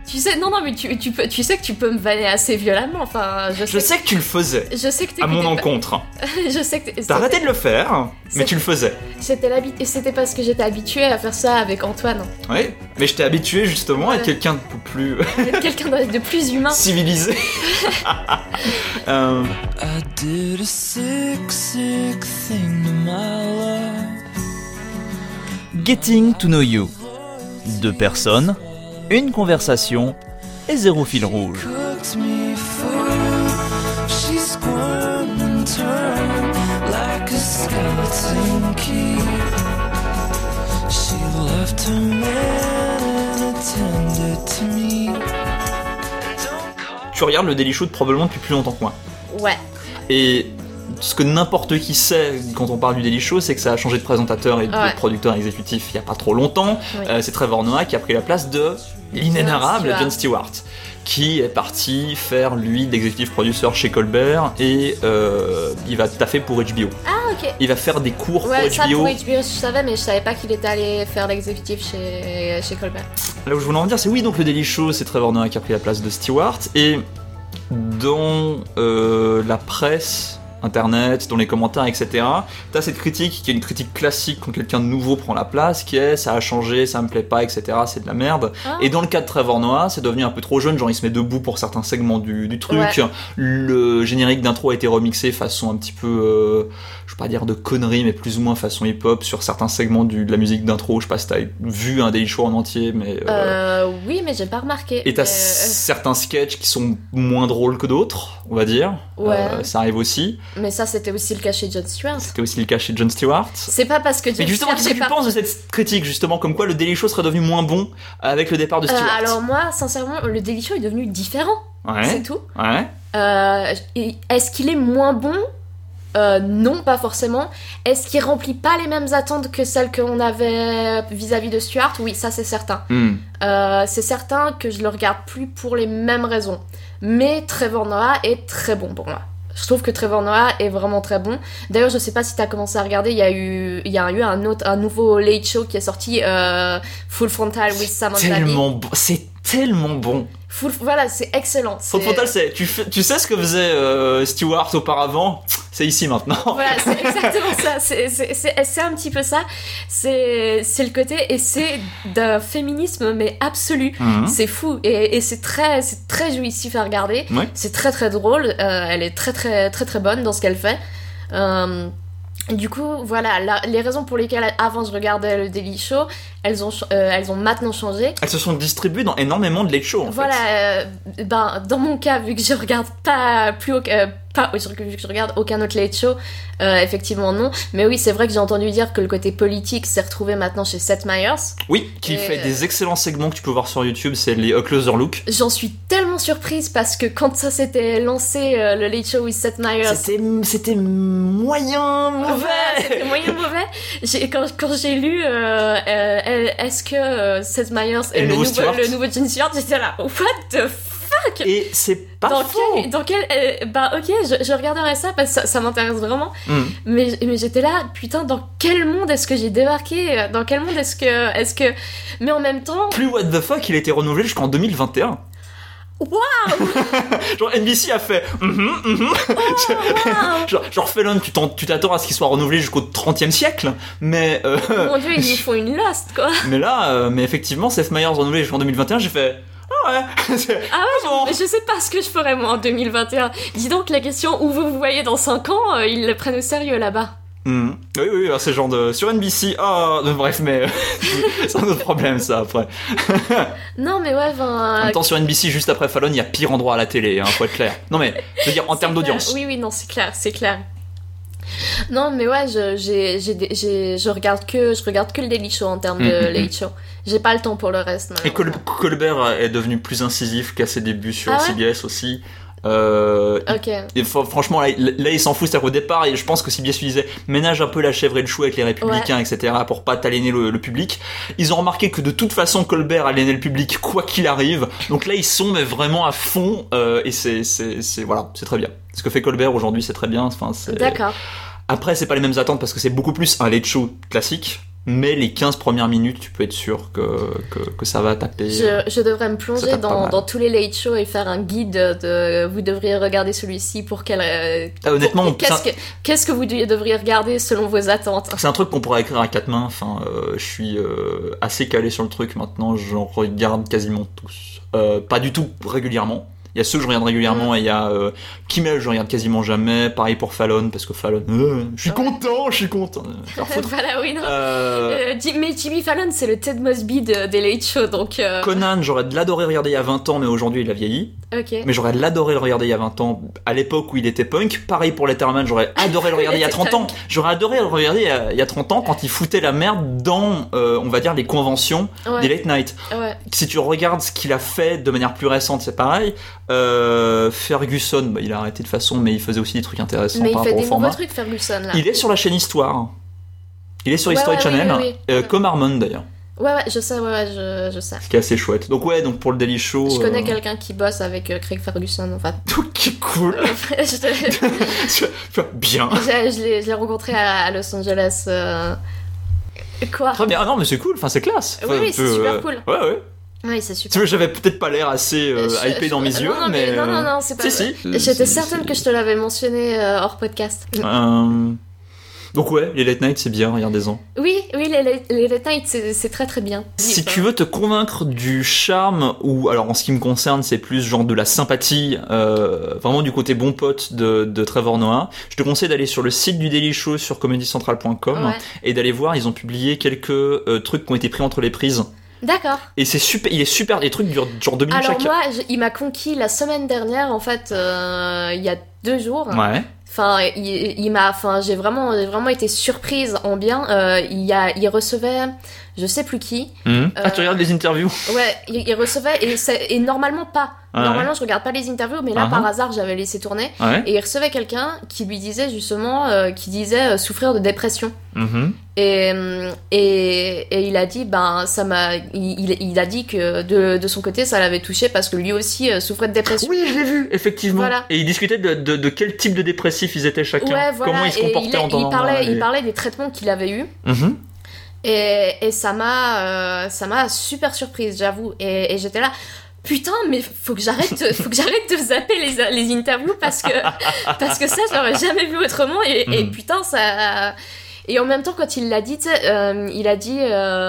Tu sais, non, mais tu sais que tu peux me vanner assez violemment. Enfin, je sais que tu le faisais. Je sais que à mon encontre. Je sais que t'as arrêté de le faire, mais tu le faisais. C'était parce que j'étais habituée à faire ça avec Antoine. Oui, mais je t'ai habitué justement à être quelqu'un de plus... quelqu'un de plus humain. Civilisé. I did a sick thing to my life. Getting to know you. 2 personnes, une conversation et 0 fil rouge. Cooked me food. She squirmed and turned like a skeleton key. She left her man and attended to me. Tu regardes le Daily Show probablement depuis plus longtemps que moi. Ouais. Et ce que n'importe qui sait quand on parle du Daily Show, c'est que ça a changé de présentateur et de producteur exécutif il y a pas trop longtemps. Oui. C'est Trevor Noah qui a pris la place de l'inénarrable Jon Stewart, qui est parti faire lui d'executive producer chez Colbert et il va taffer pour HBO. Ah ok. Il va faire des cours pour ça HBO. pour HBO je savais, mais je savais pas qu'il était allé faire l'exécutif chez Colbert. Là où je voulais en venir, c'est oui, donc le Daily Show, c'est Trevor Noah qui a pris la place de Stewart, et dans la presse, internet, dans les commentaires, etc., t'as cette critique qui est une critique classique quand quelqu'un de nouveau prend la place, qui est ça a changé, ça me plaît pas, etc., c'est de la merde. Et dans le cas de Trevor Noah, c'est devenu un peu trop jeune, genre il se met debout pour certains segments du truc. Ouais. Le générique d'intro a été remixé façon un petit peu, je vais pas dire de conneries, mais plus ou moins façon hip-hop sur certains segments de la musique d'intro. Je sais pas si t'as vu un Daily Show en entier, mais... Oui, mais j'ai pas remarqué. Et t'as certains sketchs qui sont moins drôles que d'autres, on va dire. Ouais. Ça arrive aussi. Mais ça, c'était aussi le cas chez Jon Stewart. C'était aussi le cas chez Jon Stewart. C'est pas parce que Jon Mais justement, Stewart... qu'est-ce que tu penses de cette critique, justement, comme quoi le Daily Show serait devenu moins bon avec le départ de Stewart? Alors moi, sincèrement, le Daily Show est devenu différent. Ouais. C'est tout. Ouais. Est-ce qu'il est moins bon ? Non, pas forcément. Est-ce qu'il remplit pas les mêmes attentes que celles qu'on avait vis-à-vis de Stewart ? Oui, ça c'est certain. C'est certain que je le regarde plus pour les mêmes raisons. Mais Trevor Noah est très bon pour moi. Je trouve que Trevor Noah est vraiment très bon. D'ailleurs, je sais pas si t'as commencé à regarder, il y a eu un nouveau Late Show qui est sorti, Full Frontal with Samantha Bee. C'est tellement bon. Voilà, c'est excellent. Full Frontal, tu sais ce que faisait Stewart auparavant ? C'est ici maintenant. Voilà, c'est exactement ça. C'est un petit peu ça. C'est le côté, et c'est d'un féminisme mais absolu. C'est fou et c'est très jouissif à regarder. Ouais. C'est très très drôle. Elle est très très très très bonne dans ce qu'elle fait. Du coup, voilà, les raisons pour lesquelles avant je regardais le Daily Show, elles ont maintenant changé. Elles se sont distribuées dans énormément de late shows, en voilà, fait. dans mon cas, vu que je regarde vu que je regarde aucun autre late show, effectivement non. Mais oui, c'est vrai que j'ai entendu dire que le côté politique s'est retrouvé maintenant chez Seth Meyers. Oui, qui fait des excellents segments que tu peux voir sur YouTube, c'est les A Closer Look. J'en suis tellement surprise parce que quand ça s'était lancé, le Late Show with Seth Meyers... C'était moyen mauvais. Ouais, c'était moyen mauvais. Quand j'ai lu est-ce que Seth Meyers est le nouveau Jon Stewart, j'étais là, what the fuck. Et c'est pas faux. Ok, je regarderai ça parce que ça m'intéresse vraiment. Mais j'étais là, putain, dans quel monde est-ce que j'ai débarqué ? Dans quel monde est-ce que... Mais en même temps... Plus what the fuck, il a été renouvelé jusqu'en 2021. Waouh. Genre NBC a fait genre Fallon, tu t'attends à ce qu'il soit renouvelé jusqu'au 30e siècle, mais mon dieu, ils nous font une Lost quoi. Mais là effectivement Seth Meyers renouvelé jusqu'en 2021, j'ai fait bon. Je sais pas ce que je ferais moi en 2021. Dis donc la question où vous voyez dans 5 ans, ils le prennent au sérieux là-bas. Oui, c'est genre de... Sur NBC, bref, mais c'est un autre problème, ça, après. Non, mais ouais, En même temps, sur NBC, juste après Fallon, il y a pire endroit à la télé, hein, faut être clair. Non, mais, je veux dire, en termes d'audience. Oui, non, c'est clair. Non, mais ouais, je regarde que le Daily Show en termes de Late Show. J'ai pas le temps pour le reste. Et Colbert est devenu plus incisif qu'à ses débuts sur CBS aussi. Okay. Franchement là il s'en fout, c'est-à-dire qu'au départ je pense que CBS lui disait ménage un peu la chèvre et le chou avec les républicains, etc., pour pas t'aliéner le public. Ils ont remarqué que de toute façon Colbert aliénait le public quoi qu'il arrive, donc là ils sont mais vraiment à fond, et c'est voilà, c'est très bien ce que fait Colbert aujourd'hui, c'est très bien. Enfin, d'accord. Après c'est pas les mêmes attentes parce que c'est beaucoup plus un late show classique, mais les 15 premières minutes, tu peux être sûr que ça va taper. Je devrais me plonger dans tous les late shows et faire un guide de vous devriez regarder celui-ci pour quel. Honnêtement, qu'est-ce que vous devriez regarder selon vos attentes. C'est un truc qu'on pourrait écrire à quatre mains. Enfin, je suis assez calé sur le truc maintenant. J'en regarde quasiment tous. Pas du tout régulièrement. Il y a ceux que je regarde régulièrement et il y a Kimmel, je regarde quasiment jamais. Pareil pour Fallon, parce que Fallon, je suis content. Voilà, oui, non. Mais Jimmy Fallon, c'est le Ted Mosby des late shows, donc. Conan, j'aurais de l'adorer regarder il y a 20 ans, mais aujourd'hui il a vieilli. Ok. Mais j'aurais de l'adorer le regarder il y a 20 ans, à l'époque où il était punk. Pareil pour Letterman, j'aurais adoré le regarder il y a 30 ans. J'aurais adoré le regarder il y a 30 ans quand il foutait la merde dans, on va dire, les conventions des late night. Ouais. Si tu regardes ce qu'il a fait de manière plus récente, c'est pareil. Ferguson, il a arrêté de toute façon, mais il faisait aussi des trucs intéressants par rapport au format. Mais il fait des nouveaux trucs, Ferguson, là. Il est sur la chaîne Histoire. Il est sur History Channel, oui. comme Harmon d'ailleurs. Ouais, je sais, je sais. Ce qui est assez chouette. Donc pour le Daily Show... Je connais quelqu'un qui bosse avec Craig Ferguson, enfin... Qui cool. Bien. Je l'ai rencontré à Los Angeles. Quoi ? Très bien. Ah non, mais c'est cool, enfin c'est classe. Oui, c'est super cool. Ouais. Oui, c'est super. Tu vois, j'avais peut-être pas l'air assez hypé dans mes yeux, mais... Non, c'est pas vrai. J'étais certaine que je te l'avais mentionné hors podcast. Donc ouais, les late night c'est bien, regardez-en. Oui, les late night c'est très très bien. Si tu veux te convaincre du charme, ou alors en ce qui me concerne c'est plus genre de la sympathie, vraiment du côté bon pote de Trevor Noah, je te conseille d'aller sur le site du Daily Show sur comedycentral.com et d'aller voir, ils ont publié quelques trucs qui ont été pris entre les prises. D'accord. Et c'est super, il est super, les trucs durent genre 2 minutes chacun. Alors moi, il m'a conquis la semaine dernière, en fait, il y a 2 jours. Ouais. Enfin, j'ai vraiment été surprise en bien. Il recevait, je sais plus qui. Tu regardes les interviews? Ouais, il recevait et normalement pas. Normalement, je regarde pas les interviews, mais là, par hasard, j'avais laissé tourner. Et il recevait quelqu'un qui lui disait justement, souffrir de dépression. Et il a dit, il a dit que de son côté, ça l'avait touché parce que lui aussi souffrait de dépression. Oui, je l'ai vu, effectivement. Voilà. Et il discutait de quel type de dépressif ils étaient chacun. Ouais, voilà. Comment ils se comportaient en temps normal. Il parlait des traitements qu'il avait eus. Et ça m'a super surprise, j'avoue. Et j'étais là. Putain, mais faut que j'arrête de zapper les interviews parce que ça, je l'aurais jamais vu autrement et putain, ça... Et en même temps, quand il l'a dit, il a dit,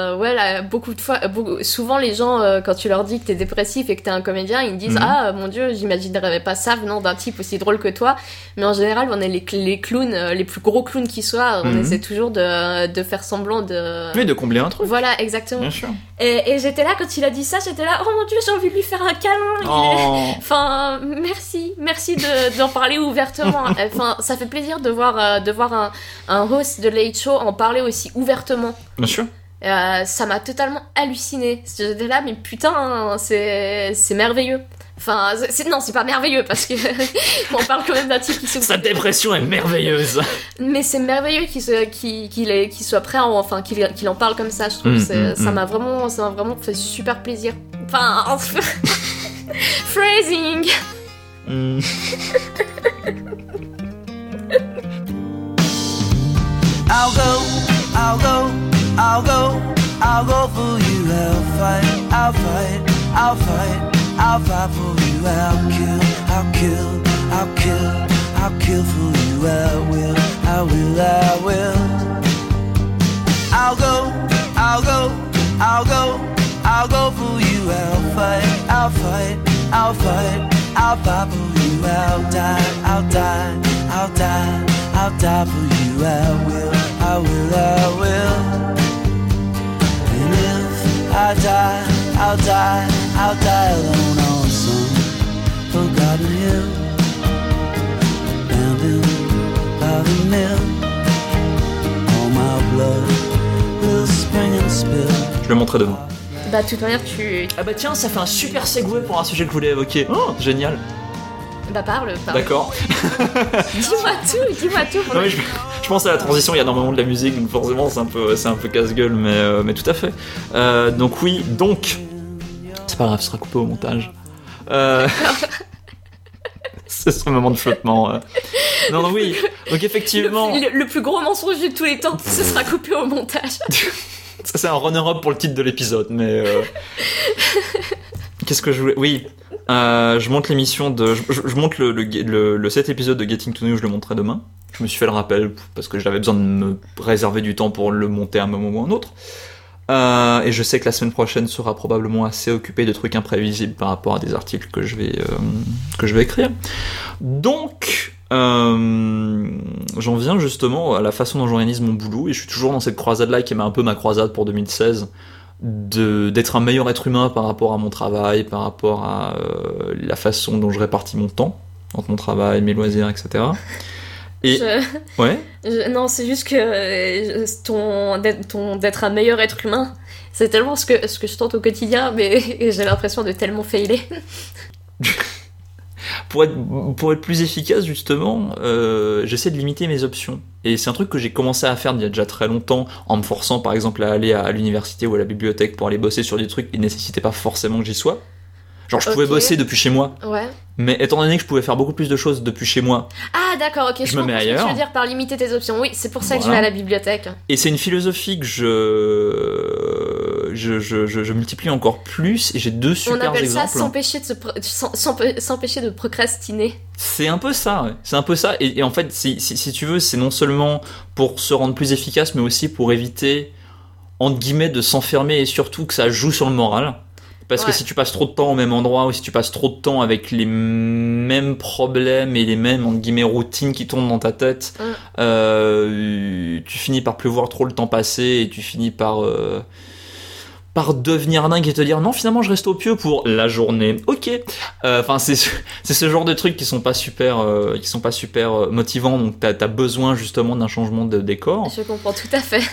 souvent les gens, quand tu leur dis que t'es dépressif et que t'es un comédien, ils me disent, ah mon dieu, j'imaginerais pas ça venant d'un type aussi drôle que toi. Mais en général, on est les clowns, les plus gros clowns qui soient, on essaie toujours de faire semblant de... Oui, de combler un truc. Voilà, exactement. Bien sûr. Et j'étais là, quand il a dit ça, j'étais là, oh mon dieu, j'ai envie de lui faire un câlin. Enfin, merci d'en parler ouvertement. Enfin, ça fait plaisir de voir un host de Late Show en parler aussi ouvertement. Bien sûr. Ça m'a totalement halluciné. J'étais là, mais putain, c'est merveilleux. Enfin, c'est pas merveilleux parce que on parle quand même d'un type qui souffre. Sa dépression est merveilleuse. Mais c'est merveilleux qu'il soit prêt qu'il en parle comme ça. Je trouve ça m'a vraiment fait super plaisir. Enfin, phrasing. I'll go for you. I'll fight for you. I'll kill for you. I will. I'll go for you. I'll fight for you. I'll die for you. I will. And if I die, I'll die alone on some forgotten hill, abandoned by the mill. All my blood will spring and spill. Je le montrerai demain. Bah, de toute manière, tu... Ah bah tiens, ça fait un super segue pour un sujet que je voulais évoquer. Oh, génial. Bah parle. D'accord. Dis-moi tout. Non, mais je pense à la transition, il y a énormément de la musique, donc forcément c'est un peu casse-gueule, mais tout à fait. Donc c'est pas grave, ce sera coupé au montage. C'est ce moment de flottement. Non, oui. Donc effectivement... Le plus gros mensonge de tous les temps, ce sera coupé au montage. Ça, c'est un runner-up pour le titre de l'épisode, mais... Qu'est-ce que je voulais... Oui, je monte l'émission de... Je monte le 7 épisode de Getting to Know, je le monterai demain. Je me suis fait le rappel, parce que j'avais besoin de me réserver du temps pour le monter à un moment ou un autre. Et je sais que la semaine prochaine sera probablement assez occupée de trucs imprévisibles par rapport à des articles que je vais écrire. Donc... j'en viens justement à la façon dont j'organise mon boulot, et je suis toujours dans cette croisade-là qui est un peu ma croisade pour 2016, d'être un meilleur être humain par rapport à mon travail, par rapport à la façon dont je répartis mon temps entre mon travail, mes loisirs, etc. Et ouais. Non, c'est juste que d'être un meilleur être humain, c'est tellement ce que je tente au quotidien, mais j'ai l'impression de tellement failer. Pour être plus efficace, justement, j'essaie de limiter mes options. Et c'est un truc que j'ai commencé à faire il y a déjà très longtemps, en me forçant par exemple à aller à l'université ou à la bibliothèque pour aller bosser sur des trucs qui ne nécessitaient pas forcément que j'y sois. Genre, je pouvais bosser depuis chez moi. Ouais. Mais étant donné que je pouvais faire beaucoup plus de choses depuis chez moi. Ah, d'accord, ok, je me mets ailleurs. Ce que tu veux dire par limiter tes options. Oui, c'est pour ça que je vais à la bibliothèque. Et c'est une philosophie que je multiplie encore plus, et j'ai deux super exemples. On appelle ça s'empêcher de procrastiner. C'est un peu ça, ouais. C'est un peu ça. Et en fait, si tu veux, c'est non seulement pour se rendre plus efficace, mais aussi pour éviter, entre guillemets, de s'enfermer, et surtout que ça joue sur le moral. Parce que si tu passes trop de temps au même endroit, ou si tu passes trop de temps avec les mêmes problèmes et les mêmes, entre guillemets, routines qui tournent dans ta tête, tu finis par plus voir trop le temps passer, et tu finis par devenir dingue et te dire non, finalement je reste au pieu pour la journée. Ok. Enfin, c'est ce genre de trucs qui sont pas super motivants, donc t'as besoin justement d'un changement de décor. Je comprends tout à fait.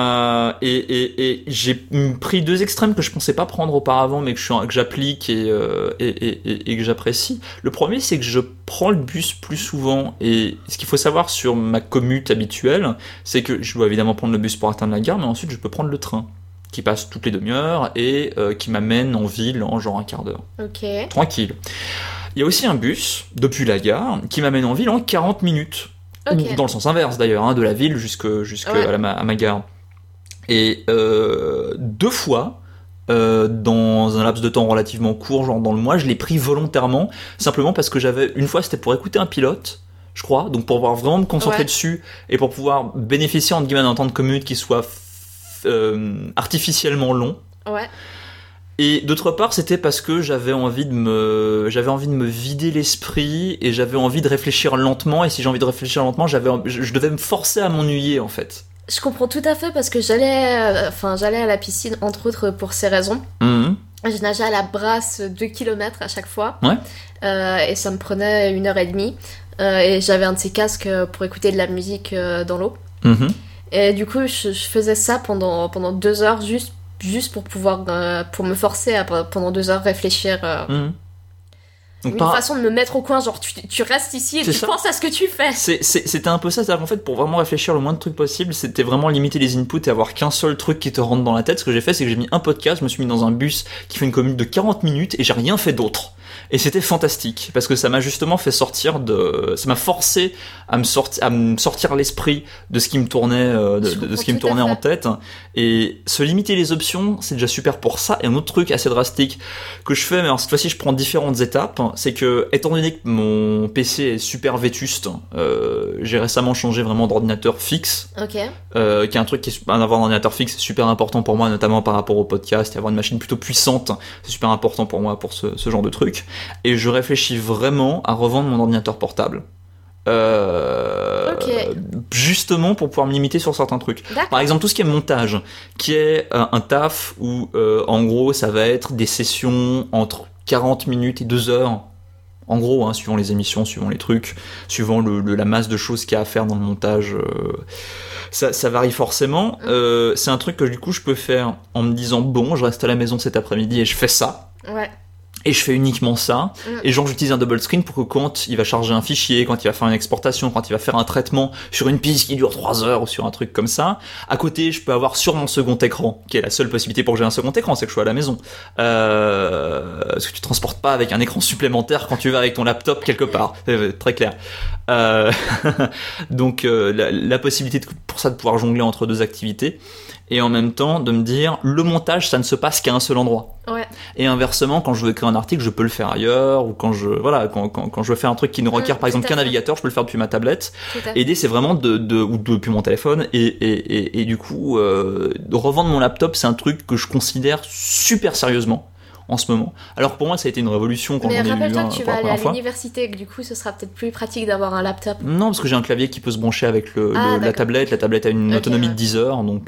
Et j'ai pris deux extrêmes que je pensais pas prendre auparavant, mais que j'applique et que j'apprécie. Le premier, c'est que je prends le bus plus souvent, et ce qu'il faut savoir sur ma commute habituelle, c'est que je dois évidemment prendre le bus pour atteindre la gare, mais ensuite je peux prendre le train, qui passe toutes les demi-heures et qui m'amène en ville en genre un quart d'heure. Ok. Tranquille. Il y a aussi un bus, depuis la gare, qui m'amène en ville en 40 minutes. Okay. Ou dans le sens inverse d'ailleurs, hein, de la ville jusque à ma gare. Et deux fois, dans un laps de temps relativement court, genre dans le mois, je l'ai pris volontairement, simplement parce que une fois c'était pour écouter un pilote, je crois, donc pour pouvoir vraiment me concentrer dessus, et pour pouvoir bénéficier entre guillemets d'un temps de commute qui soit artificiellement long. Ouais. Et d'autre part, c'était parce que j'avais envie de me vider l'esprit, et j'avais envie de réfléchir lentement, et si j'ai envie de réfléchir lentement, je devais me forcer à m'ennuyer en fait. Je comprends tout à fait, parce que j'allais à la piscine entre autres pour ces raisons. Mmh. Je nageais à la brasse 2 km à chaque fois. Ouais. Et ça me prenait 1h30. Et j'avais un de ces casques pour écouter de la musique dans l'eau. Mmh. Et du coup, je faisais ça pendant 2 heures, juste pour pouvoir, pour me forcer à, pendant 2 heures, réfléchir. Donc une façon de me mettre au coin, genre tu restes ici et tu penses à ce que tu fais. C'était un peu ça, c'est-à-dire qu'en fait, pour vraiment réfléchir le moins de trucs possible, c'était vraiment limiter les inputs et avoir qu'un seul truc qui te rentre dans la tête. Ce que j'ai fait, c'est que j'ai mis un podcast, je me suis mis dans un bus qui fait une commute de 40 minutes et j'ai rien fait d'autre. Et c'était fantastique, parce que ça m'a justement fait ça m'a forcé à me sortir l'esprit de ce qui me tournait, de ce qui me tournait en tête. Et se limiter les options, c'est déjà super pour ça. Et un autre truc assez drastique que je fais, mais alors cette fois-ci je prends différentes étapes, c'est que, étant donné que mon PC est super vétuste, j'ai récemment changé vraiment d'ordinateur fixe. Ok. Qui est un truc avoir un ordinateur fixe, c'est super important pour moi, notamment par rapport au podcast, et avoir une machine plutôt puissante, c'est super important pour moi pour ce genre de truc. Et je réfléchis vraiment à revendre mon ordinateur portable. Justement pour pouvoir me limiter sur certains trucs. D'accord. Par exemple, tout ce qui est montage, qui est un taf où en gros ça va être des sessions entre 40 minutes et 2 heures. En gros, suivant les émissions, suivant les trucs, suivant la masse de choses qu'il y a à faire dans le montage, ça varie forcément. C'est un truc que du coup je peux faire en me disant bon, je reste à la maison cet après-midi et je fais ça. Ouais. Et je fais uniquement ça, et genre j'utilise un double screen pour que quand il va charger un fichier, quand il va faire une exportation, quand il va faire un traitement sur une piste qui dure 3 heures ou sur un truc comme ça, à côté je peux avoir sur mon second écran, qui est la seule possibilité pour que j'ai un second écran, c'est que je sois à la maison. Parce que tu transportes pas avec un écran supplémentaire quand tu vas avec ton laptop quelque part, c'est très clair. Donc la possibilité pour ça de pouvoir jongler entre deux activités. et en même temps de me dire le montage ça ne se passe qu'à un seul endroit. Ouais. Et inversement, quand je veux écrire un article, je peux le faire ailleurs, ou quand je veux faire un truc qui ne requiert par exemple qu'un navigateur, je peux le faire depuis ma tablette. Et l'idée c'est vraiment ou depuis mon téléphone, et du coup de revendre mon laptop, c'est un truc que je considère super sérieusement en ce moment. Alors pour moi ça a été une révolution quand mais j'en ai eu rappelle-toi un que tu pour vas la aller à première fois. l'université, que du coup ce sera peut-être plus pratique d'avoir un laptop. Non, parce que j'ai un clavier qui peut se brancher avec la tablette. La tablette a une autonomie de 10 heures, donc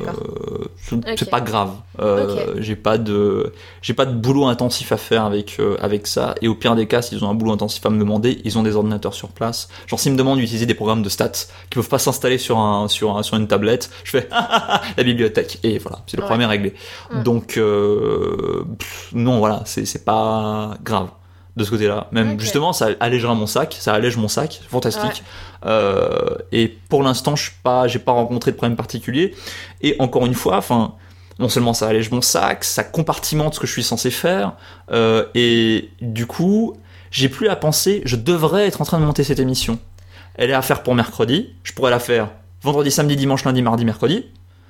c'est pas grave. J'ai pas de boulot intensif à faire avec ça. Et au pire des cas, s'ils ont un boulot intensif à me demander, ils ont des ordinateurs sur place. Genre s'ils me demandent d'utiliser des programmes de stats qui peuvent pas s'installer sur une tablette, je fais la bibliothèque et voilà, c'est le problème est réglé. Donc non, voilà, c'est pas grave de ce côté-là. Même justement, ça allègera mon sac, ça allège mon sac, c'est fantastique. Et pour l'instant, j'ai pas rencontré de problème particulier. Et encore une fois, enfin, non seulement ça allège mon sac, ça compartimente ce que je suis censé faire, et du coup, j'ai plus à penser, je devrais être en train de monter cette émission. Elle est à faire pour mercredi, je pourrais la faire vendredi, samedi, dimanche, lundi, mardi, mercredi.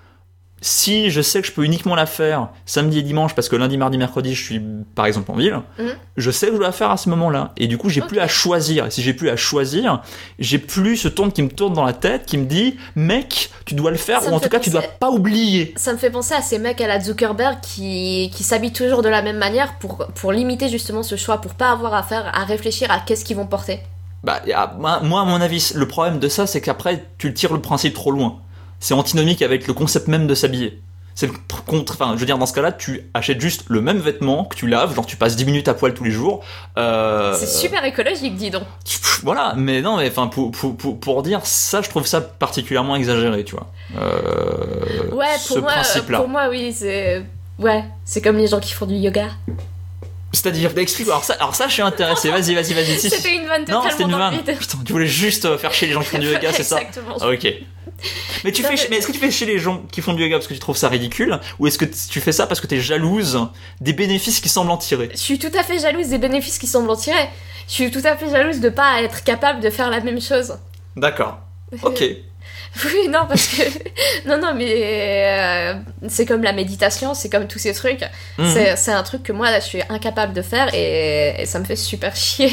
Si je sais que je peux uniquement la faire samedi et dimanche parce que lundi, mardi, mercredi je suis par exemple en ville, je sais que je dois la faire à ce moment-là, et du coup j'ai plus à choisir. Et si j'ai plus à choisir, j'ai plus ce ton qui me tourne dans la tête qui me dit mec tu dois le faire, ou en tout cas tu dois pas oublier. Ça me fait penser à ces mecs à la Zuckerberg qui s'habillent toujours de la même manière pour limiter justement ce choix, pour pas avoir à réfléchir à qu'est-ce qu'ils vont porter. Bah moi à mon avis le problème de ça c'est qu'après tu tires le principe trop loin. C'est antinomique avec le concept même de s'habiller. C'est enfin, je veux dire, dans ce cas-là, tu achètes juste le même vêtement que tu laves, genre tu passes 10 minutes à poil tous les jours. C'est super écologique, dis donc. Voilà, mais non, mais enfin, pour dire ça, je trouve ça particulièrement exagéré, tu vois. Ouais, pour moi, oui, c'est comme les gens qui font du yoga. C'est-à-dire, explique. Alors ça, je suis intéressé. Vas-y. C'était une vanne totalement. Non, c'était une vanne. Putain, tu voulais juste faire chier les gens qui font du yoga, c'est ça? Exactement. Ah, ok. Mais est-ce que tu fais chier les gens qui font du yoga parce que tu trouves ça ridicule, ou est-ce que tu fais ça parce que t'es jalouse des bénéfices qu'ils semblent en tirer? Je suis tout à fait jalouse des bénéfices qu'ils semblent en tirer. Je suis tout à fait jalouse de pas être capable de faire la même chose. D'accord. Ok. Oui, non, parce que... non, mais c'est comme la méditation, c'est comme tous ces trucs. C'est un truc que moi, là, je suis incapable de faire, et ça me fait super chier.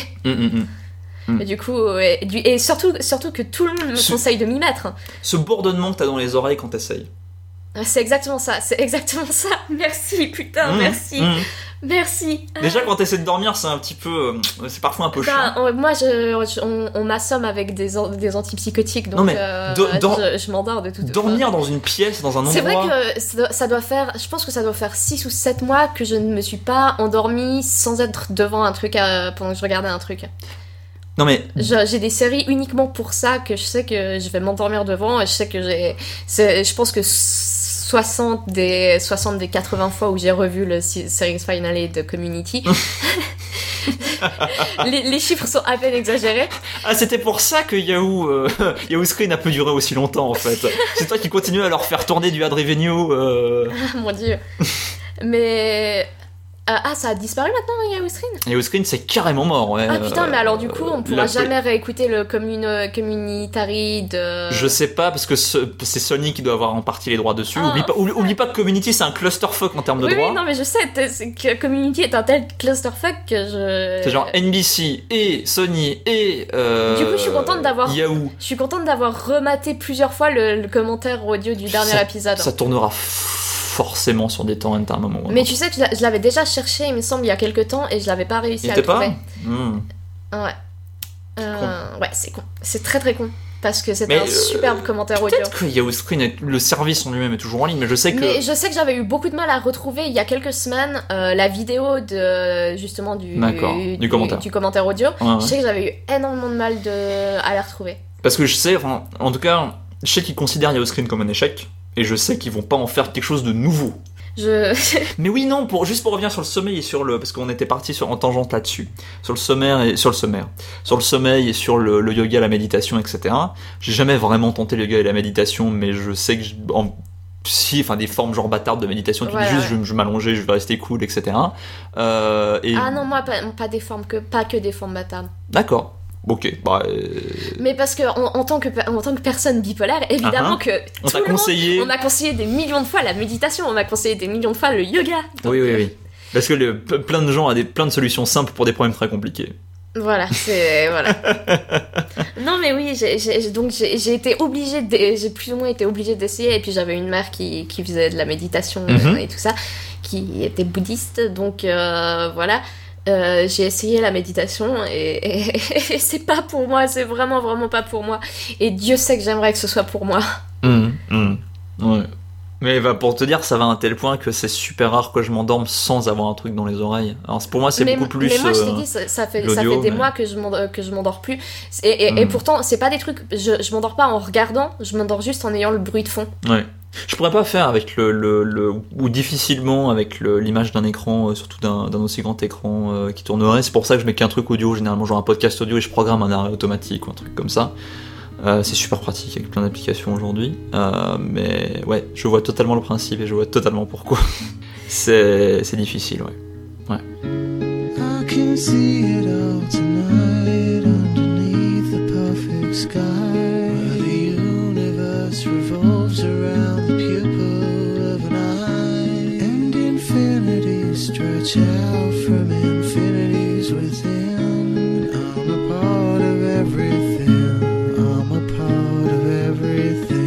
Et du coup, et surtout que tout le monde me conseille de m'y mettre. Ce bourdonnement que t'as dans les oreilles quand t'essayes. C'est exactement ça. Merci, putain, merci. Merci. Déjà, quand t'essaies de dormir, c'est un petit peu... c'est parfois un peu chiant. Moi, on m'assomme avec des antipsychotiques, donc non, mais je m'endors de toute façon. Dormir dans une pièce, dans un endroit... C'est vrai que ça doit faire... Je pense que ça doit faire 6 ou 7 mois que je ne me suis pas endormie sans être devant un truc pendant que je regardais un truc. Non mais... J'ai des séries uniquement pour ça, que je sais que je vais m'endormir devant, et je sais que je pense que 60 des 80 fois où j'ai revu le series finale de Community, les chiffres sont à peine exagérés. Ah, c'était pour ça que Yahoo Screen a pu durer aussi longtemps, en fait. C'est toi qui continue à leur faire tourner du ad revenue. Ah, mon dieu. Mais... ça a disparu maintenant, Yahoo Screen? Yahoo Screen, c'est carrément mort, ouais. Ah putain, mais alors du coup, on pourra jamais réécouter le Community de... Je sais pas, parce que c'est Sony qui doit avoir en partie les droits dessus. Oublie pas que Community, c'est un clusterfuck en termes de droits. Oui, non, mais je sais que Community est un tel clusterfuck que je... C'est genre NBC et Sony et du coup, je suis contente d'avoir... Yahoo. Je suis contente d'avoir rematé plusieurs fois le commentaire audio du dernier épisode. Ça tournera forcément sur des torrents à un moment. Mais tu sais que je l'avais déjà cherché, il me semble, il y a quelques temps, et je l'avais pas réussi à le trouver. Ouais. Ouais, c'est con. C'est très très con. Parce que c'était un superbe commentaire audio. Peut-être que Yahoo Screen, le service en lui-même est toujours en ligne, mais je sais que... Mais je sais que j'avais eu beaucoup de mal à retrouver, il y a quelques semaines, la vidéo de, justement, du commentaire audio. Ouais. Je sais que j'avais eu énormément de mal à la retrouver. Parce que je sais, en tout cas, je sais qu'ils considèrent Yahoo Screen comme un échec. Et je sais qu'ils vont pas en faire quelque chose de nouveau. Mais oui, non, juste pour revenir sur le sommeil et sur le... Parce qu'on était parti en tangente là-dessus. Sur le sommeil et sur le yoga, la méditation, etc. J'ai jamais vraiment tenté le yoga et la méditation, mais je sais que... des formes genre bâtardes de méditation, tu dis juste je vais m'allonger, je vais rester cool, etc. Ah non, moi, pas que des formes bâtardes. D'accord. Ok, bah. Mais parce que en tant que personne bipolaire, évidemment que on t'a conseillé. On m'a conseillé des millions de fois la méditation, on m'a conseillé des millions de fois le yoga. Donc, oui. Parce que plein de gens ont plein de solutions simples pour des problèmes très compliqués. Voilà, c'est voilà. Non mais oui, j'ai été obligée, j'ai plus ou moins été obligée d'essayer. Et puis j'avais une mère qui faisait de la méditation et tout ça, qui était bouddhiste, donc voilà. J'ai essayé la méditation et c'est pas pour moi, c'est vraiment pas pour moi. Et Dieu sait que j'aimerais que ce soit pour moi. Ouais. Mais pour te dire, ça va à un tel point que c'est super rare que je m'endorme sans avoir un truc dans les oreilles. Alors pour moi, c'est beaucoup plus. Mais moi, je t'ai dit, ça fait des mois que je m'endors plus. Et pourtant, c'est pas des trucs. Je m'endors pas en regardant, je m'endors juste en ayant le bruit de fond. Ouais. Je pourrais pas faire avec ou difficilement avec l'image d'un écran, surtout d'un aussi grand écran qui tournerait. C'est pour ça que je mets qu'un truc audio, généralement genre un podcast audio et je programme un arrêt automatique ou un truc comme ça. C'est super pratique avec plein d'applications aujourd'hui. Mais ouais, je vois totalement le principe et je vois totalement pourquoi. C'est difficile, ouais. I can see it all tonight underneath the perfect sky where the universe revolves around the pupil of an eye and infinities stretch out from infinities within. I'm a part of everything. I'm a part of everything.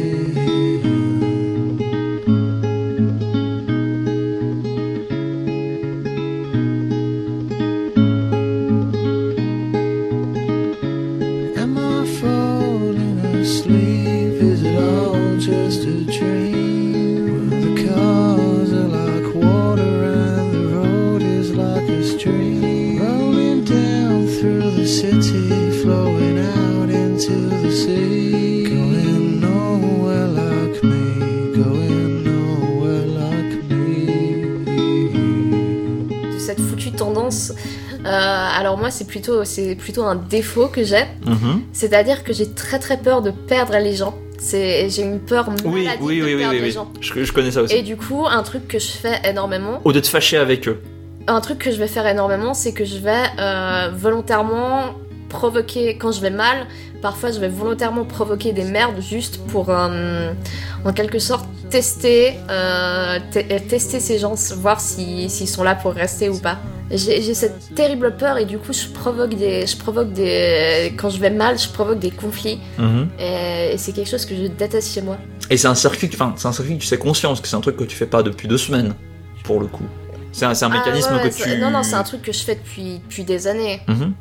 Am I falling asleep? Is it all just a dream? Where the cars are like water and the road is like a stream rolling down through the city, flowing out into the sea, going nowhere like me, going nowhere like me. De cette foutue tendance. Alors moi, c'est plutôt un défaut que j'ai. C'est-à-dire que j'ai très très peur de perdre les gens. J'ai une peur maladive de perdre les gens. Je connais ça aussi. Et du coup, un truc que je fais énormément. Au lieu de te fâcher avec eux. Un truc que je vais faire énormément, c'est que je vais volontairement provoquer, quand je vais mal, parfois je vais volontairement provoquer des merdes juste pour, en quelque sorte, tester ces gens, voir s'ils sont là pour rester ou pas. J'ai cette terrible peur et du coup je provoque des quand je vais mal, je provoque des conflits. Et c'est quelque chose que je déteste chez moi. Et c'est un circuit que tu sais conscience que c'est un truc que tu fais pas depuis 2 semaines pour le coup. C'est un mécanisme que tu... Non, c'est un truc que je fais depuis des années.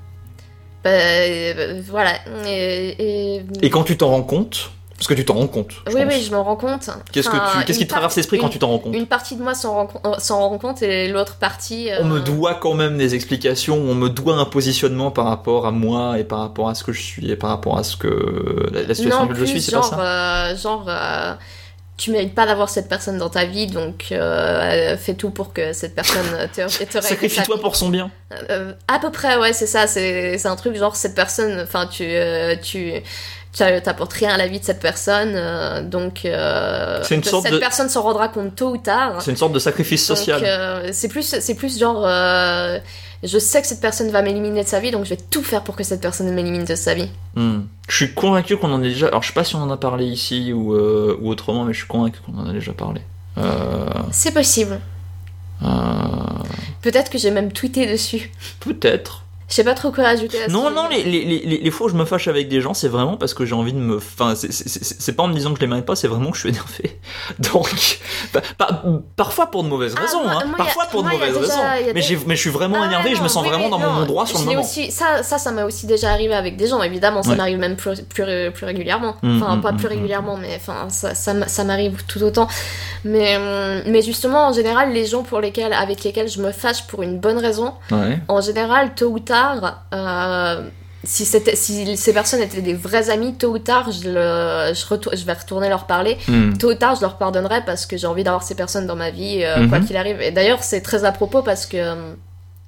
Voilà. Et quand tu t'en rends compte, parce que tu t'en rends compte. Oui, je m'en rends compte. Qu'est-ce qui te traverse l'esprit quand tu t'en rends compte? Une partie de moi s'en rend compte et l'autre partie... On me doit quand même des explications, on me doit un positionnement par rapport à moi et par rapport à ce que je suis et par rapport à ce que... la situation que je suis, c'est pas ça? Tu mérites pas d'avoir cette personne dans ta vie, donc fais tout pour que cette personne te sacrifie-toi pour son bien. À peu près, ouais, c'est ça. C'est un truc genre cette personne. Enfin, tu t'apportes rien à la vie de cette personne, donc cette personne s'en rendra compte tôt ou tard. C'est une sorte de sacrifice social. Donc, c'est plus genre. Je sais que cette personne va m'éliminer de sa vie, donc je vais tout faire pour que cette personne m'élimine de sa vie. Je suis convaincu qu'on en a déjà... Alors je sais pas si on en a parlé ici ou autrement, mais je suis convaincu qu'on en a déjà parlé. C'est possible. Peut-être que j'ai même tweeté dessus. Peut-être. Je sais pas trop quoi ajouter à ça. Non, les fois où je me fâche avec des gens, c'est vraiment parce que j'ai envie de me... Enfin, c'est pas en me disant que je les mérite pas, c'est vraiment que je suis énervé. Donc, parfois pour de mauvaises raisons, parfois pour de mauvaises raisons. Mais je suis vraiment énervé, je me sens vraiment dans mon droit sur le moment. Ça m'est aussi déjà arrivé avec des gens, évidemment, ça m'arrive même plus régulièrement. Enfin, pas plus régulièrement, mais enfin, ça m'arrive tout autant. Mais justement, en général, les gens avec lesquels je me fâche pour une bonne raison, en général, tôt ou tard, si ces personnes étaient des vrais amis, tôt ou tard je vais retourner leur parler. Tôt ou tard je leur pardonnerai parce que j'ai envie d'avoir ces personnes dans ma vie, quoi qu'il arrive. Et d'ailleurs c'est très à propos parce que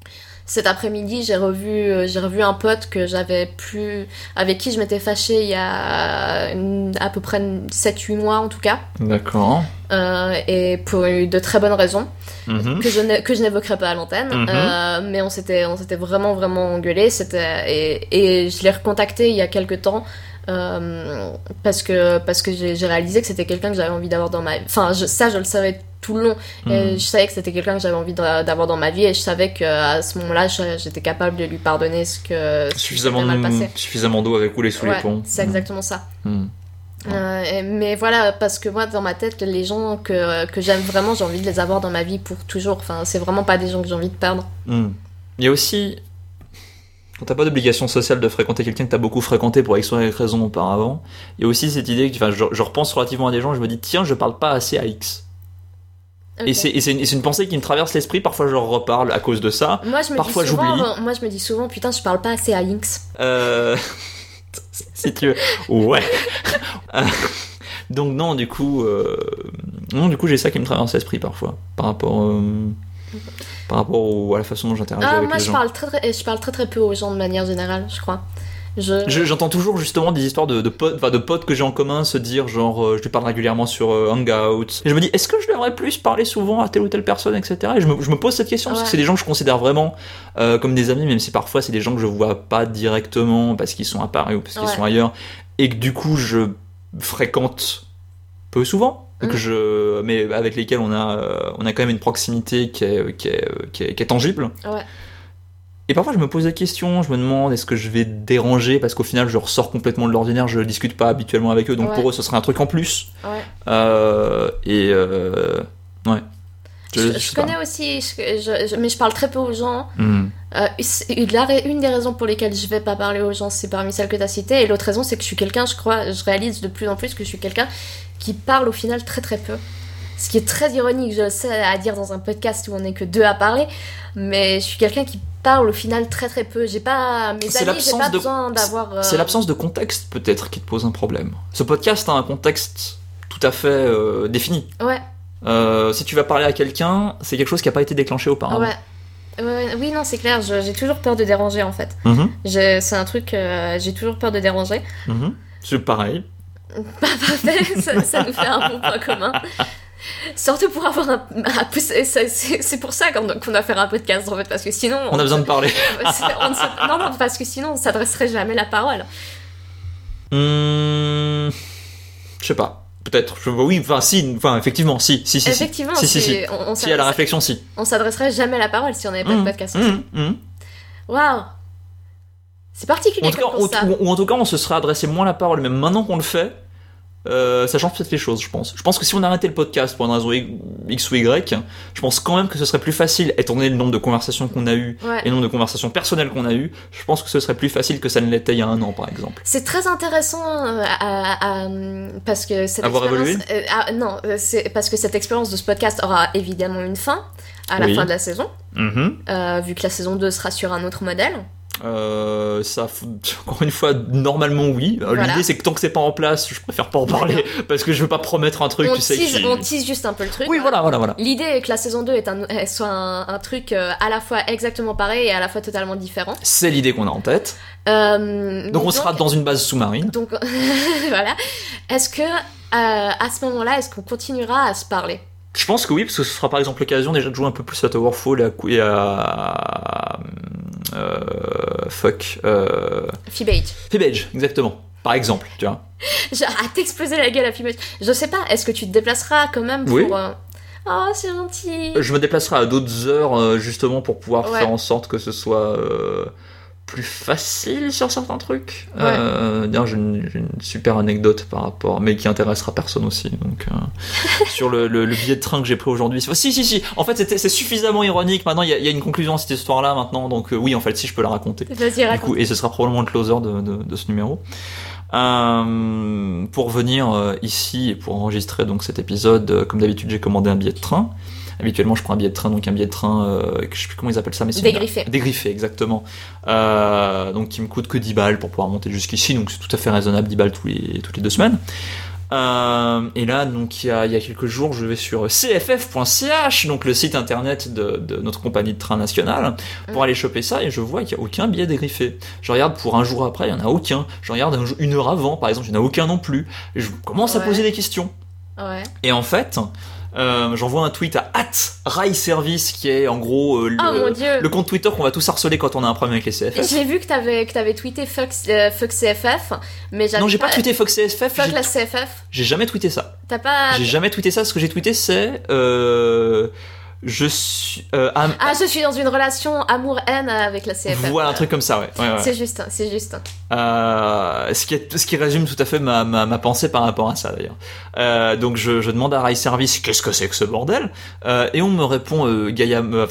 cet après-midi, j'ai revu un pote que j'avais plus, avec qui je m'étais fâchée il y a à peu près 7-8 mois en tout cas. D'accord. Et pour de très bonnes raisons, Mhm. que je n'évoquerai pas à l'antenne. Mais on s'était vraiment engueulés. Et je l'ai recontacté il y a quelques temps. Parce que j'ai réalisé que c'était quelqu'un que j'avais envie d'avoir dans ma vie. Enfin, je le savais tout le long. Et je savais que c'était quelqu'un que j'avais envie d'avoir dans ma vie, et je savais qu'à ce moment-là, j'étais capable de lui pardonner ce qui s'était mal passé. Suffisamment d'eau avait coulé sous les Ouais, ponts. c'est exactement ça. Mhm. Mais voilà, parce que moi, dans ma tête, les gens que j'aime vraiment, j'ai envie de les avoir dans ma vie pour toujours. Enfin, c'est vraiment pas des gens que j'ai envie de perdre. Mhm. Il y a aussi, quand t'as pas d'obligation sociale de fréquenter quelqu'un que t'as beaucoup fréquenté pour X ou Y raison auparavant, il y a aussi cette idée que, enfin, je repense relativement à des gens, je me dis, tiens, je parle pas assez à X. Ok. Et c'est une pensée qui me traverse l'esprit, parfois je reparle à cause de ça. Moi, je me Parfois, dis souvent, j'oublie. moi, je me dis souvent, putain, je parle pas assez à Inks. Si tu veux. Ouais. Donc non, du coup, j'ai ça qui me traverse l'esprit parfois, par rapport à la façon dont j'interagis avec Moi, les je gens. parle très peu aux gens de manière générale, je crois. J'entends toujours justement des histoires de potes que j'ai en commun se dire genre je lui parle régulièrement sur Hangout. Et je me dis est-ce que je devrais plus parler souvent à telle ou telle personne, etc. Et je me pose cette question parce que c'est des gens que je considère vraiment comme des amis, même si parfois c'est des gens que je vois pas directement parce qu'ils sont à Paris ou parce qu'ils sont ailleurs, et que du coup je fréquente peu souvent. Mais avec lesquels on a quand même une proximité qui est tangible. Ouais. Et parfois je me pose des questions, je me demande est-ce que je vais déranger parce qu'au final je ressors complètement de l'ordinaire, je discute pas habituellement avec eux, donc pour eux ce serait un truc en plus. Ouais. Ouais. Je connais aussi, mais je parle très peu aux gens. Une des raisons pour lesquelles je vais pas parler aux gens, c'est parmi celles que tu as citées, et l'autre raison c'est que je suis quelqu'un, je réalise de plus en plus que je suis quelqu'un qui parle au final très très peu. Ce qui est très ironique, je le sais, à dire dans un podcast où on n'est que deux à parler, mais je suis quelqu'un qui parle au final très très peu. J'ai pas mes amis, j'ai pas besoin d'avoir. C'est l'absence de contexte peut-être qui te pose un problème. Ce podcast a un contexte tout à fait défini. Ouais. Si tu vas parler à quelqu'un, c'est quelque chose qui a pas été déclenché auparavant. Ouais. Oui, non, c'est clair. J'ai toujours peur de déranger en fait. C'est un truc. J'ai toujours peur de déranger. C'est pareil. Parfait. Ça nous fait un bon point commun. Surtout pour avoir c'est pour ça qu'on doit faire un podcast en fait, parce que sinon on a besoin de parler. Non, parce que sinon on s'adresserait jamais la parole. Je sais pas, peut-être. Effectivement, si. Effectivement, si à la réflexion, si. On s'adresserait jamais la parole si on n'avait pas de podcast. Waouh, c'est particulier comme ça. Ou en tout cas, on se serait adressé moins la parole, même maintenant qu'on le fait. Ça change peut-être les choses, je pense. Je pense que si on arrêtait le podcast pour une raison X ou Y, je pense quand même que ce serait plus facile, étant donné le nombre de conversations qu'on a eues et le nombre de conversations personnelles qu'on a eues, je pense que ce serait plus facile que ça ne l'était il y a un an, par exemple. C'est très intéressant parce que cette avoir évolué. C'est parce que cette expérience de ce podcast aura évidemment une fin à la fin de la saison, vu que la saison 2 sera sur un autre modèle. Encore une fois, normalement oui. Voilà. L'idée c'est que tant que c'est pas en place, je préfère pas en parler parce que je veux pas promettre un truc. On tease juste un peu le truc. Oui, voilà. L'idée est que la saison 2 soit un truc à la fois exactement pareil et à la fois totalement différent. C'est l'idée qu'on a en tête. Donc on sera dans une base sous-marine. Donc voilà. Est-ce que à ce moment-là, est-ce qu'on continuera à se parler ? Je pense que oui, parce que ce sera par exemple l'occasion déjà de jouer un peu plus à Towerfall et à Fibage, exactement. Par exemple, tu vois. Genre, à t'exploser la gueule à Fibage. Je sais pas, est-ce que tu te déplaceras quand même pour... Oui. Oh, c'est gentil. Je me déplacerai à d'autres heures, justement, pour pouvoir faire en sorte que ce soit plus facile sur certains trucs. D'ailleurs, j'ai une super anecdote par rapport, mais qui intéressera personne aussi. Donc, sur le billet de train que j'ai pris aujourd'hui. Si. En fait, c'est suffisamment ironique. Maintenant, il y a une conclusion à cette histoire-là. Maintenant, donc oui, en fait, si je peux la raconter. Vas-y, raconte. Du coup, et ce sera probablement le closer de ce numéro. Pour venir ici et pour enregistrer donc cet épisode, comme d'habitude, j'ai commandé un billet de train. Habituellement, je prends un billet de train, donc un billet de train, je sais plus comment ils appellent ça, mais c'est dégriffé. Dégriffé, exactement. Donc, qui me coûte que 10 balles pour pouvoir monter jusqu'ici, donc c'est tout à fait raisonnable, 10 balles toutes les 2 semaines. Et là, donc, il y a quelques jours, je vais sur cff.ch, donc le site internet de notre compagnie de train nationale, pour aller choper ça, et je vois qu'il n'y a aucun billet dégriffé. Je regarde pour un jour après, il n'y en a aucun. Je regarde une heure avant, par exemple, il n'y en a aucun non plus. Et je commence à poser des questions. Ouais. Et en fait, j'envoie un tweet à @railservice, qui est en gros le compte Twitter qu'on va tous harceler quand on a un problème avec les CFF. J'ai vu que t'avais tweeté fuck CFF, mais j'avais non, j'ai pas tweeté fuck CFF. Fuck la CFF. J'ai jamais tweeté ça. T'as pas. J'ai jamais tweeté ça. Ce que j'ai tweeté, c'est je suis je suis dans une relation amour-haine avec la CFF. Voilà, un truc comme ça, ouais. C'est juste. Ce qui résume tout à fait ma pensée par rapport à ça, d'ailleurs. Donc je demande à Rail Service qu'est-ce que c'est que ce bordel, et on me répond gaillamment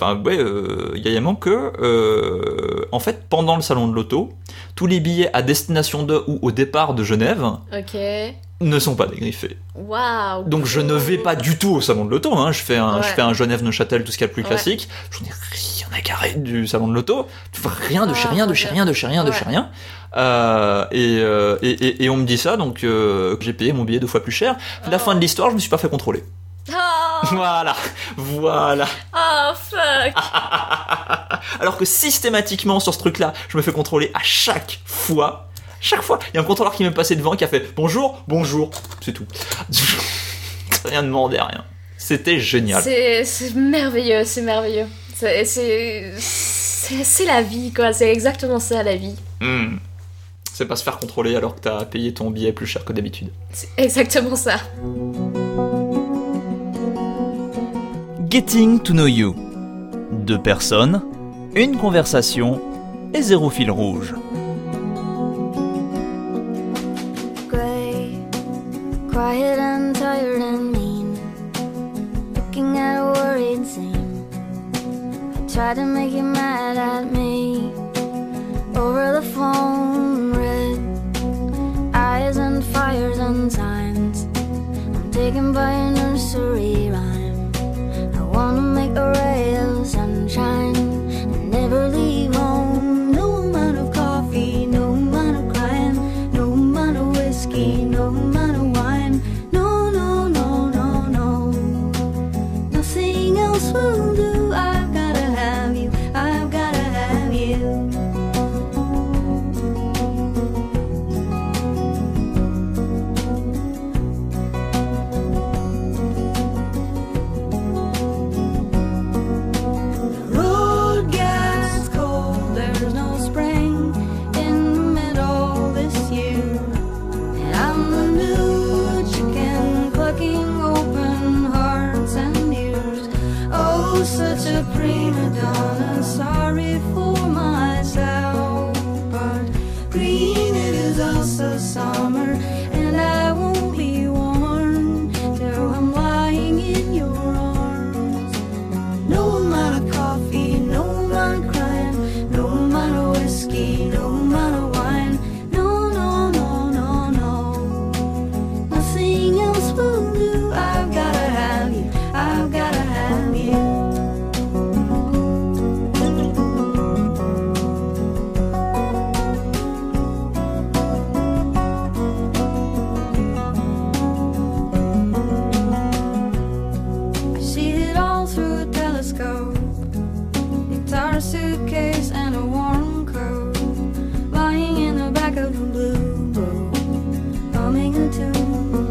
que en fait, pendant le salon de l'auto, tous les billets à destination de ou au départ de Genève ne sont pas dégriffés. Waouh. Donc je ne vais pas du tout au salon de l'auto, hein. Je fais un Genève-Neuchâtel, tout ce qu'il y a de plus classique. J'en ai rien à carrer du salon de l'auto. Rien de chez rien. Et on me dit ça, donc j'ai payé mon billet 2 fois plus cher. La fin de l'histoire, je me suis pas fait contrôler. Voilà. Oh fuck. Alors que systématiquement sur ce truc-là, je me fais contrôler à chaque fois. Il y a un contrôleur qui m'est passé devant qui a fait bonjour, c'est tout. Rien demandé, rien. C'était génial. C'est merveilleux. C'est la vie, quoi. C'est exactement ça, la vie. C'est pas se faire contrôler alors que t'as payé ton billet plus cher que d'habitude. C'est exactement ça. Getting to know you. 2 personnes, une conversation et 0 fil rouge. Quiet and tired and mean, looking at a worried scene. I tried to make you mad at me over the phone. Red eyes and fires and signs. I'm taken by a nursery rhyme. I wanna make a ray of sunshine and never leave home. No amount of coffee, no amount of crying, no amount of whiskey, no amount of wine. Nothing else will do. I've gotta have you. I've gotta have you. The road gets cold. There's no spring in the middle this year, and I'm the new chicken clucking open hearts and ears. Oh, such a prima donna, sorry for myself, but green it is also summer, and I won't be warm till I'm lying in your arms. No amount of coffee, no amount of crying, no amount of whiskey, no amount of wine. No, no, no, no, no. Nothing else will do. I've gotta have you. I've gotta have you. I see it all through a telescope. Guitar, suitcase, and a warm coat, lying in the back of the blue boat, humming a tune.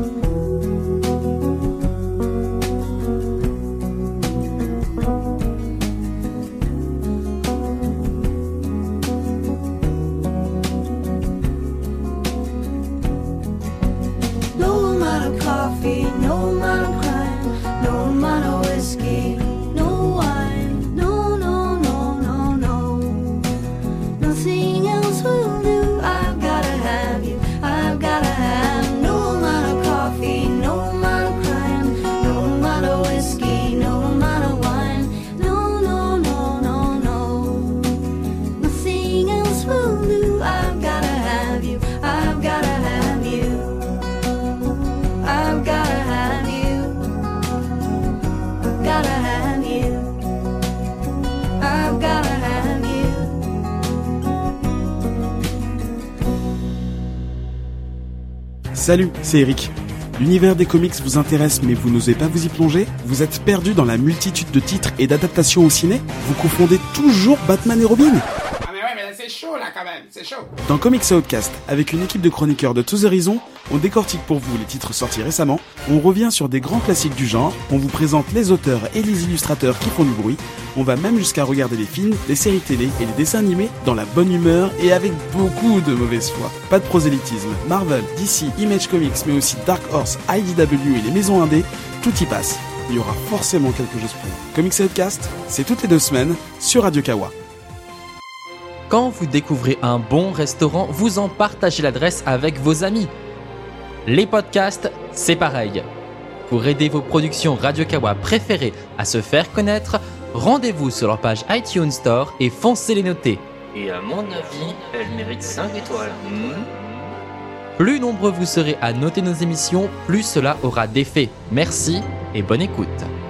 No amount of coffee, no amount of crying, no amount of whiskey, no wine. No, no, no, no, no. Nothing else will do. I've gotta have you. I've gotta have. No amount of coffee, no amount of crying, no amount of whiskey, no amount of wine. No, no, no, no, no. Nothing else will do. I've gotta have you. I've gotta have you. I've gotta have you. I've gotta have you. I've gotta have you. Salut, c'est Eric. L'univers des comics vous intéresse mais vous n'osez pas vous y plonger? Vous êtes perdu dans la multitude de titres et d'adaptations au ciné? Vous confondez toujours Batman et Robin? C'est chaud là quand même, c'est chaud. Dans Comics Outcast, avec une équipe de chroniqueurs de tous horizons, on décortique pour vous les titres sortis récemment, on revient sur des grands classiques du genre, on vous présente les auteurs et les illustrateurs qui font du bruit, on va même jusqu'à regarder les films, les séries télé et les dessins animés dans la bonne humeur et avec beaucoup de mauvaise foi. Pas de prosélytisme, Marvel, DC, Image Comics, mais aussi Dark Horse, IDW et les maisons indées, tout y passe. Il y aura forcément quelque chose pour vous. Comics Outcast, c'est toutes les 2 semaines sur Radio Kawa. Quand vous découvrez un bon restaurant, vous en partagez l'adresse avec vos amis. Les podcasts, c'est pareil. Pour aider vos productions Radio Kawa préférées à se faire connaître, rendez-vous sur leur page iTunes Store et foncez les noter. Et à mon avis, elle mérite 5 étoiles. Plus nombreux vous serez à noter nos émissions, plus cela aura d'effet. Merci et bonne écoute.